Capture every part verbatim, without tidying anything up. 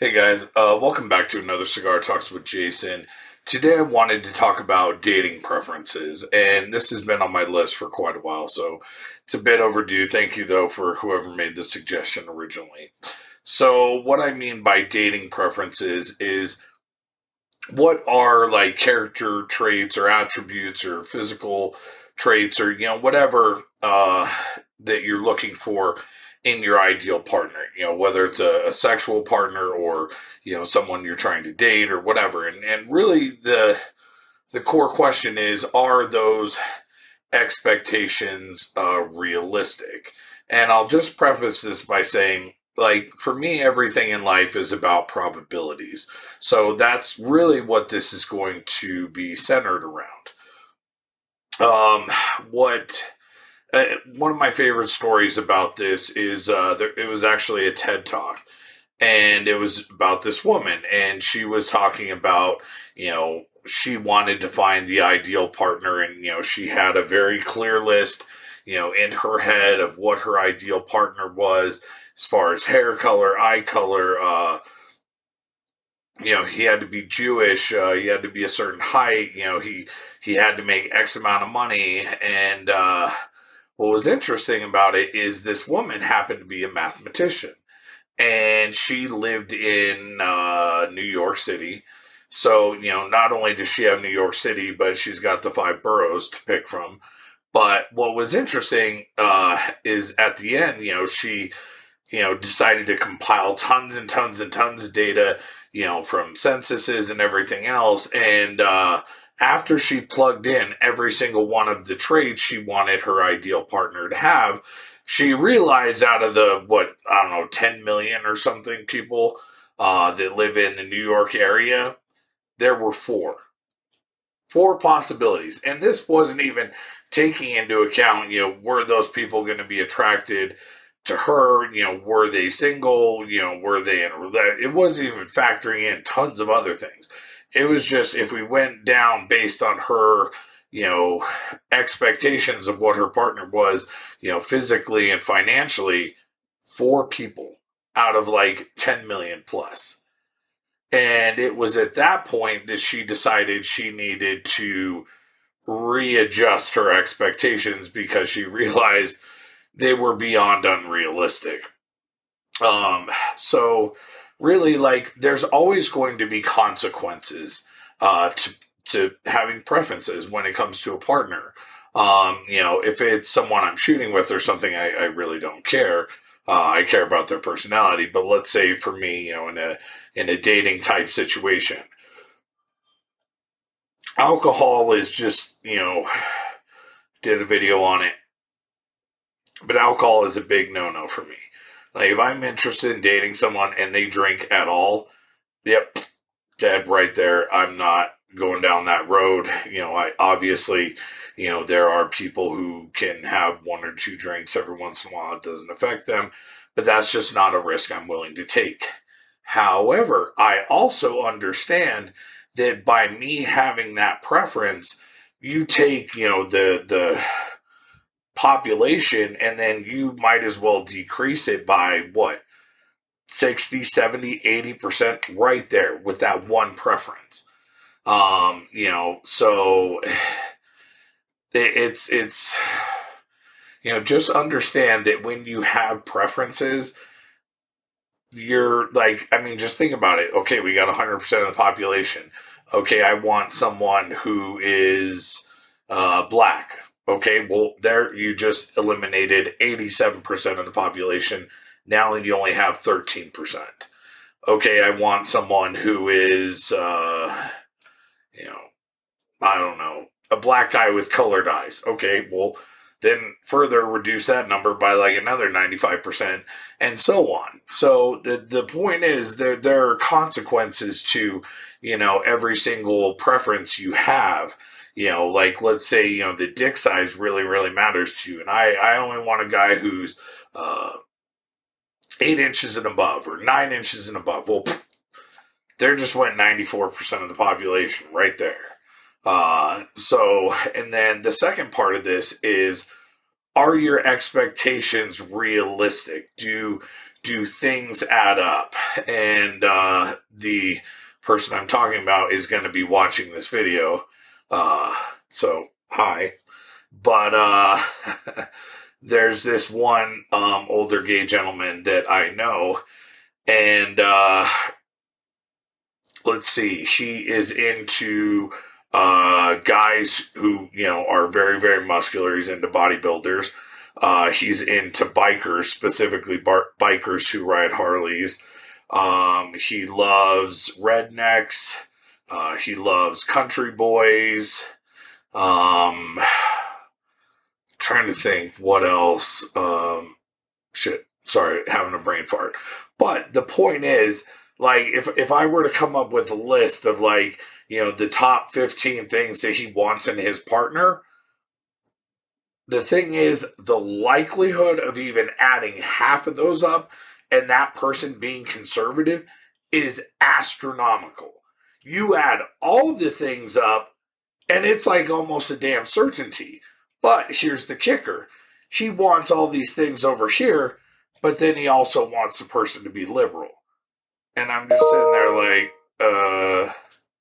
Hey guys, uh, welcome back to another Cigar Talks with Jason. Today I wanted to talk about dating preferences, and this has been on my list for quite a while, so it's a bit overdue. Thank you, though, for whoever made the suggestion originally. So, what I mean by dating preferences is what are like character traits or attributes or physical traits or you know whatever uh, that you're looking for in your ideal partner, you know whether it's a, a sexual partner or you know someone you're trying to date or whatever, and and really the the core question is, are those expectations uh, realistic? And I'll just preface this by saying, like, for me, everything in life is about probabilities. So that's really what this is going to be centered around. Um, what uh, One of my favorite stories about this is uh, there, it was actually a TED talk, and it was about this woman, and she was talking about, you know, she wanted to find the ideal partner, and, you know, she had a very clear list, you know, in her head of what her ideal partner was as far as hair color, eye color, uh, you know, he had to be Jewish, uh, he had to be a certain height, you know, he, he had to make X amount of money, and, uh, what was interesting about it is this woman happened to be a mathematician, and she lived in uh, New York City. So, you know, not only does she have New York City, but she's got the five boroughs to pick from. But what was interesting uh, is at the end, you know, she, you know, decided to compile tons and tons and tons of data, you know, from censuses and everything else. And uh, after she plugged in every single one of the traits she wanted her ideal partner to have, she realized out of the, what, I don't know, ten million or something people uh, that live in the New York area, there were four. Four possibilities. And this wasn't even taking into account, you know, were those people going to be attracted to her? You know, were they single? You know, were they in a relationship? It wasn't even factoring in tons of other things. It was just, if we went down based on her, you know, expectations of what her partner was, you know, physically and financially, four people out of like ten million plus. And it was at that point that she decided she needed to readjust her expectations because she realized they were beyond unrealistic. Um, so really, like, there's always going to be consequences uh, to to having preferences when it comes to a partner. Um, you know, if it's someone I'm shooting with or something, I, I really don't care. Uh, I care about their personality. But let's say for me, you know, in a in a dating type situation, alcohol is just, you know, did a video on it, but alcohol is a big no no for me. Like, if I'm interested in dating someone and they drink at all, yep, dead right there. I'm not going down that road. You know, I obviously, you know, there are people who can have one or two drinks every once in a while. It doesn't affect them, but that's just not a risk I'm willing to take. However, I also understand that by me having that preference, you take, you know, the, the, population, and then you might as well decrease it by what, sixty, seventy, eighty percent right there with that one preference. Um, you know, so it, it's, it's, you know, just understand that when you have preferences, you're like, I mean, just think about it. Okay, we got one hundred percent of the population. Okay, I want someone who is uh, black. Okay, well, there you just eliminated eighty-seven percent of the population. Now you only have thirteen percent. Okay, I want someone who is, uh, you know, I don't know, a black guy with colored eyes. Okay, well, then further reduce that number by like another ninety-five percent, and so on. So the the point is, there there are consequences to, you know, every single preference you have. You know, like, let's say, you know, the dick size really, really matters to you. And I, I only want a guy who's uh, eight inches and above or nine inches and above. Well, pfft, there just went ninety-four percent of the population right there. Uh, so, and then the second part of this is, are your expectations realistic? Do do things add up? And uh, the person I'm talking about is going to be watching this video. Uh, so, hi. But uh, there's this one um, older gay gentleman that I know, and uh, let's see, he is into uh, guys who, you know, are very, very muscular. He's into bodybuilders. Uh, he's into bikers, specifically bar- bikers who ride Harleys. Um, he loves rednecks. Uh, he loves country boys. Um, trying to think what else. Um, shit, sorry, having a brain fart. But the point is, like, if if I were to come up with a list of, like, you know, the top fifteen things that he wants in his partner, the thing is, the likelihood of even adding half of those up and that person being conservative is astronomical. You add all the things up, and it's like almost a damn certainty. But here's the kicker. He wants all these things over here, but then he also wants the person to be liberal. And I'm just sitting there like, uh,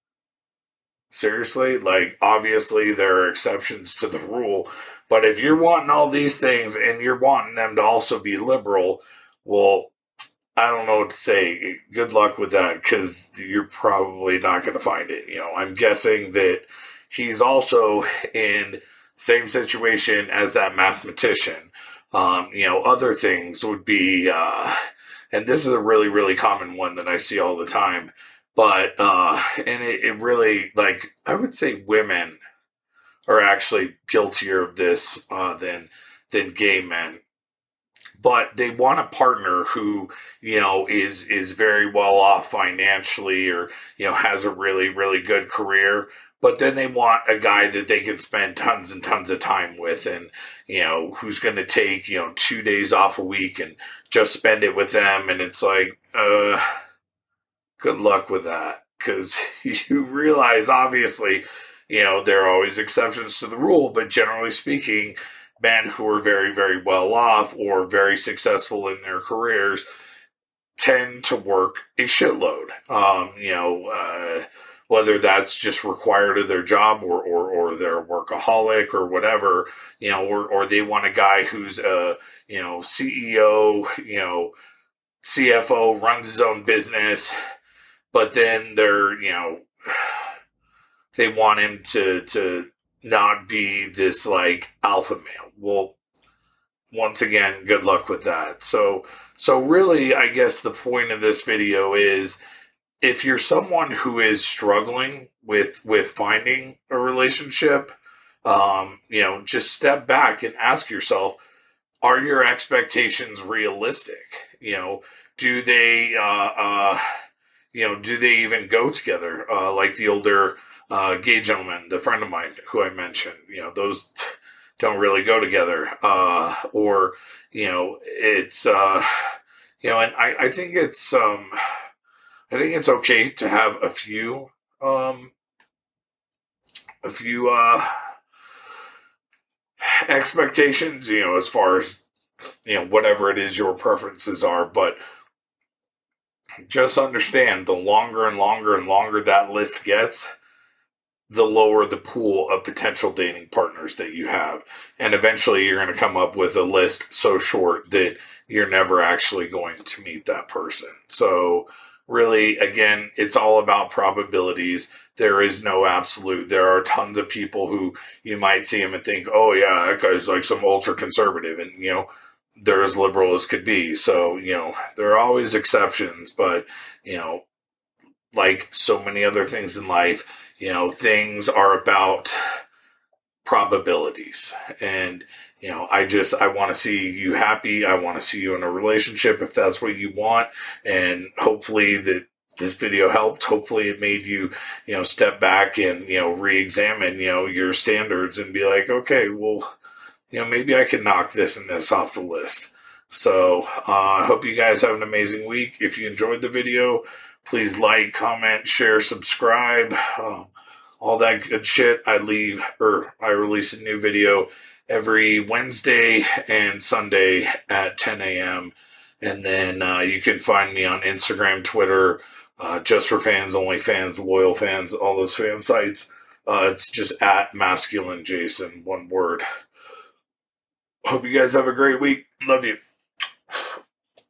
seriously? Like, obviously there are exceptions to the rule, but if you're wanting all these things and you're wanting them to also be liberal, well, I don't know what to say. Good luck with that, because you're probably not going to find it. You know, I'm guessing that he's also in same situation as that mathematician. Um, you know, other things would be, uh, and this is a really, really common one that I see all the time, but, uh, and it, it really, like, I would say women are actually guiltier of this, uh, than, than gay men. But they want a partner who, you know, is is very well off financially, or, you know, has a really, really good career. But then they want a guy that they can spend tons and tons of time with, and, you know, who's going to take, you know, two days off a week and just spend it with them. And it's like, uh, good luck with that. Because you realize, obviously, you know, there are always exceptions to the rule, but generally speaking, men who are very, very well off or very successful in their careers tend to work a shitload. Um, you know, uh, whether that's just required of their job, or, or, or they're a workaholic or whatever, you know, or, or they want a guy who's a, you know, C E O, you know, C F O, runs his own business, but then they're, you know, they want him to, to, not be this, like, alpha male. Well, once again, good luck with that. So, so really, I guess the point of this video is, if you're someone who is struggling with, with finding a relationship, um, you know, just step back and ask yourself, are your expectations realistic? You know, do they, uh, uh, you know, do they even go together? Uh, like the older Uh, gay gentleman, the friend of mine who I mentioned, you know, those t- don't really go together. Uh, or, you know, it's, uh, you know, and I, I think it's, um, I think it's okay to have a few, um, a few, uh, expectations, you know, as far as, you know, whatever it is your preferences are, but just understand, the longer and longer and longer that list gets, the lower the pool of potential dating partners that you have. And eventually you're going to come up with a list so short that you're never actually going to meet that person. So really, again, it's all about probabilities. There is no absolute. There are tons of people who you might see him and think, oh yeah, that guy's like some ultra conservative, and, you know, they're as liberal as could be. So, you know, there are always exceptions, but, you know, like so many other things in life, you know, things are about probabilities. And, you know, I just, I want to see you happy. I want to see you in a relationship if that's what you want. And hopefully that this video helped. Hopefully it made you, you know, step back and, you know, re-examine, you know, your standards and be like, okay, well, you know, maybe I can knock this and this off the list. So uh, I hope you guys have an amazing week. If you enjoyed the video, please like, comment, share, subscribe, um, all that good shit. I leave, or I release a new video every Wednesday and Sunday at ten a.m. And then uh, you can find me on Instagram, Twitter, uh, Just for Fans, Only Fans, Loyal Fans, all those fan sites. Uh, it's just at Masculine Jason, one word. Hope you guys have a great week. Love you.